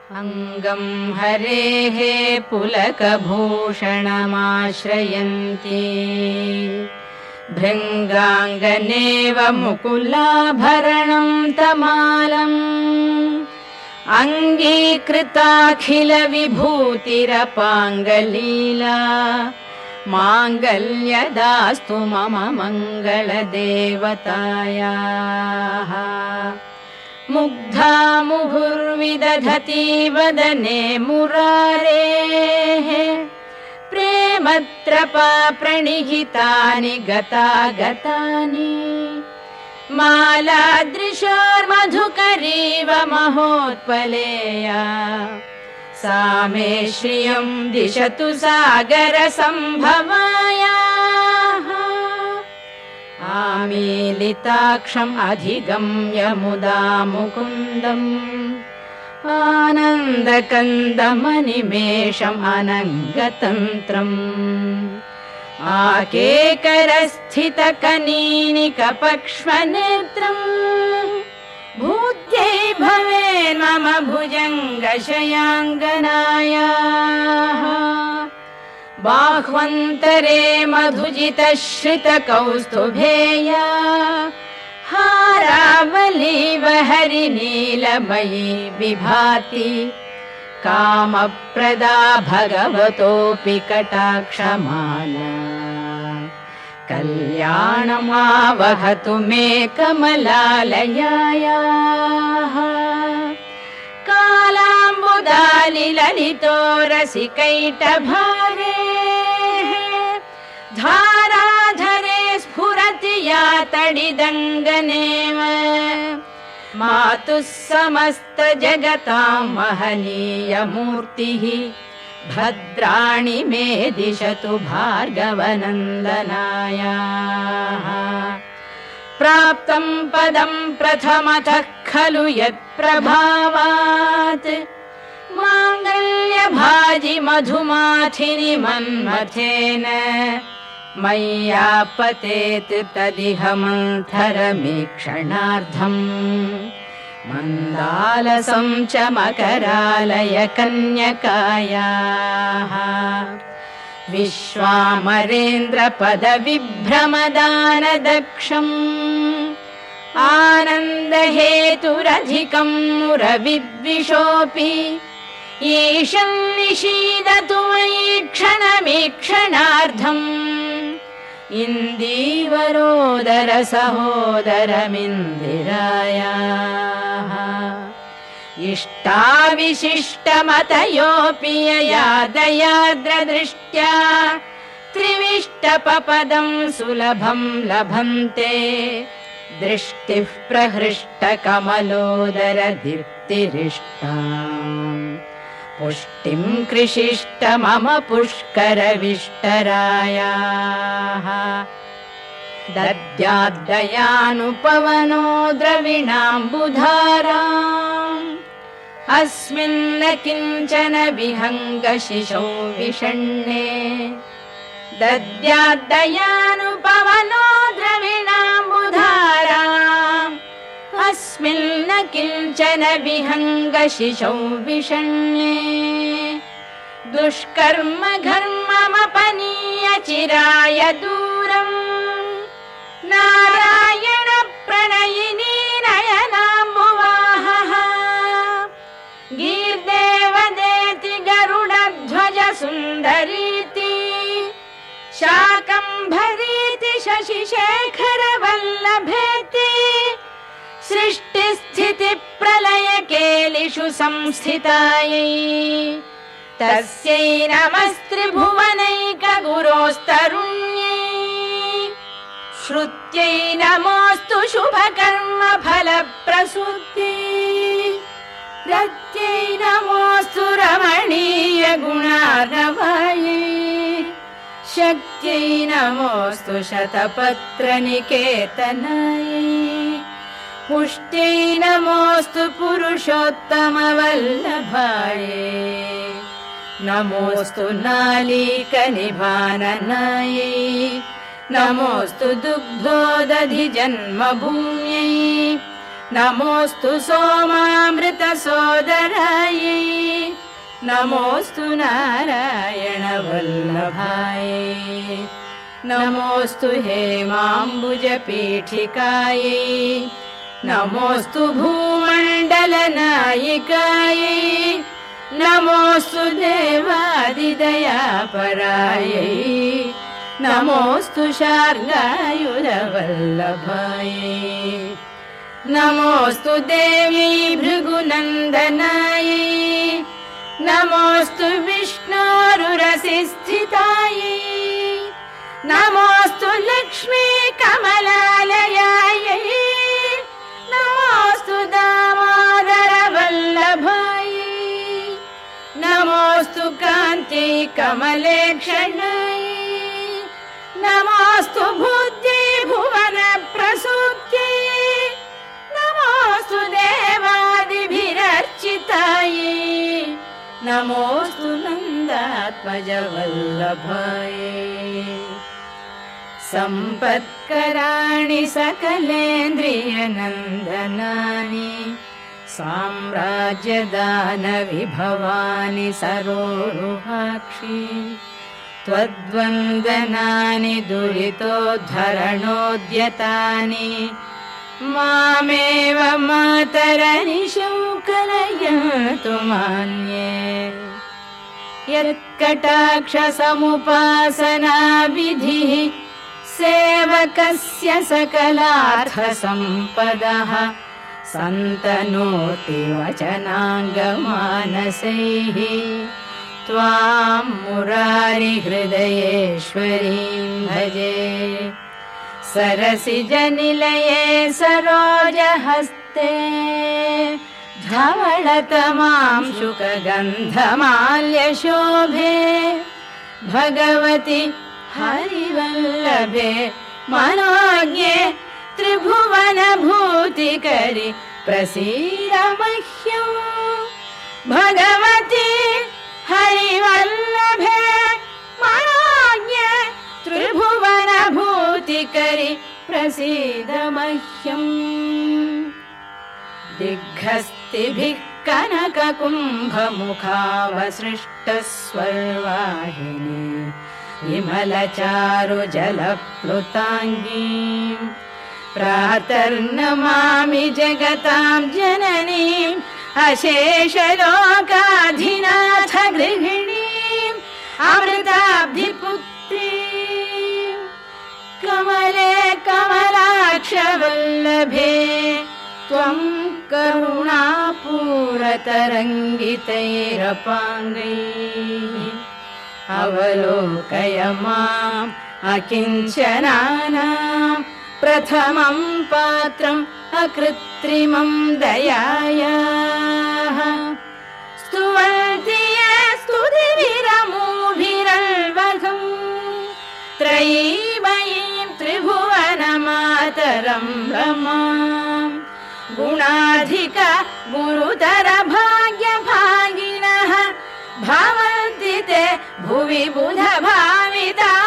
अङ्गं हरेः पुलकभूषणमाश्रयन्ती भृङ्गाङ्गनेव मुकुलाभरणं तमालम् अङ्गीकृताखिलविभूतिरपाङ्गलीला माङ्गल्यदास्तु मम मङ्गलदेवतायाः। मुग्धा मुहुर्विदधती वदने मुरारेः प्रेमत्रपा प्रणिहितानि गतागतानि मालादृशोर्मधुकरीव महोत्पलेया सा मे श्रियं दिशतु सागरसम्भवायाः। आमीलिताक्षम् अधिगम्य मुदा मुकुन्दम् आनन्दकन्दमनिमेषम् अनङ्गतन्त्रम् आकेकरस्थितकनीनिकपक्ष्मनेत्रम् भूत्यै भवेन्मम भुजङ्गशयाङ्गनायाः। बाह्वन्तरे मधुजितश्रितकौस्तुभेया हारावलीव हरिनीलमयी विभाति कामप्रदा भगवतोऽपि कटाक्षमाला। कल्याणमावहतु मे कमलालयायाः। कालाम्बुदालिललितो रसिकैटभारेः धाराधरे स्फुरति या तडिदङ्गनेव मातुः समस्तजगतां महनीयमूर्तिः भद्राणि मे दिशतु भार्गवनन्दनायाः। प्राप्तं पदं प्रथमतः खलु यत्प्रभावात् माङ्गल्यभाजि मधुमाथिनि मन्मथेन मय्यापतेत् तदिह मन्थरमीक्षणार्धम् मन्दालसं च मकरालय कन्यकायाः। विश्वामरेन्द्रपदविभ्रमदानदक्षम् आनन्दहेतुरधिकं मुरविद्विषोऽपि ईशं निषीदतु मयि क्षणमीक्षणार्धम् इन्दीवरोदर सहोदरमिन्दिरायाः। इष्टाविशिष्टमतयोऽपि यया दयाद्रदृष्ट्या त्रिविष्टपपदं सुलभं लभन्ते दृष्टिः प्रहृष्टकमलोदर दीप्तिरिष्टाम् पुष्टिं कृषिष्ट मम पुष्करविष्टरायाः। दद्याद्दयानुपवनो द्रविणाम्बुधाराम् अस्मिन्न किञ्चन विहङ्गशिशौ विषण्णे। दद्याद्दयानुपवनो द्रविणाम्बुधाराम् अस्मिन्न किञ्चन विहङ्गशिशौ विषण्णे। दुष्कर्म घर्ममपनीय चिराय दूरम् नारायण प्रणयिनी नयनाम्बुवाहः। गीर्देवदेति गरुडध्वज सुन्दरीति शाकम्भरीति शशिशेखर वल्लभेति सृष्टिस्थितिप्रलयकेलिषु संस्थितायै तस्यै नमस्त्रिभुवनैकगुरोस्तरुण्यै। श्रुत्यै नमोऽस्तु शुभकर्मफलप्रसूत्यै। रत्यै नमोऽस्तु रमणीयगुणार्णवायै। शक्त्यै नमोऽस्तु शतपत्रनिकेतनायै। पुष्ट्यै नमोऽस्तु पुरुषोत्तमवल्लभायै। नमोऽस्तु नालीकनिभाननायै। नमोऽस्तु दुग्धोदधि जन्मभूम्यै। नमोऽस्तु सोमामृतसोदरायै नमोऽस्तु नारायणवल्लभायै नमोऽस्तु हेमाम्बुजपीठिकायै नमोऽस्तु भूमण्डलनायिकायै नमोऽस्तु देवादिदयापरायै नमोऽस्तु शार्ङ्गायुधवल्लभायै नमोऽस्तु देवी भृगुनन्दनायै नमोऽस्तु विष्णोरुरसिस्थितायै नमोऽस्तु लक्ष्मी कमलालयायै नमोऽस्तु दामोदरवल्लभायै नमोऽस्तु कान्ति कमलेक्षणायै नमोऽस्तु बुद्धि भुवन प्रसूत्यै नमोऽस्तु देवादिभिरर्चितायै नमोऽस्तु नन्दात्मजवल्लभायै सम्पत्कराणि सकलेन्द्रियनन्दनानि साम्राज्यदानविभवानि सरोरुहाक्षि त्वद्वन्दनानि दुरितोद्धरणोद्यतानि मामेव मातरनिशं कलयन्तु मान्ये यत्कटाक्षसमुपासनाविधिः सेवकस्य सकलार्थसम्पदः सन्तनोति वचनाङ्गमानसैः त्वां मुरारिहृदयेश्वरीं भजे सरसिजनिलये सरोजहस्ते धवलतमां शुकगन्धमाल्यशोभे भगवति हरिवल्लभे मनोज्ञे त्रिभुवनभूतिकरि प्रसीद मह्यम् भगवति हरिवल्लभे मनोज्ञे त्रिभुवनभूतिकरि प्रसीद मह्यम् दिग्हस्तिभिः कनककुम्भमुखावसृष्टस्वर्वाहिनी विमलचारुजलप्लुताङ्गीं प्रातर्नमामि जगतां जननीम् अशेषलोकाधिनाथ गृहिणीम् अमृताब्धिपुत्रीम् कमले कमलाक्षवल्लभे त्वं करुणापूरतरङ्गितैरपाङ्गैः अवलोकय माम् अकिञ्चनानां प्रथमं पात्रम् अकृत्रिमं दयायाः स्तुवन्ति ये स्तुतिभिरमूभिरल्वघम् त्रयीमयीं त्रिभुवनमातरं रमाम् गुणाधिका गुरुतर भाग्यभागिनः भवन्ति ते भुवि बुध भाविता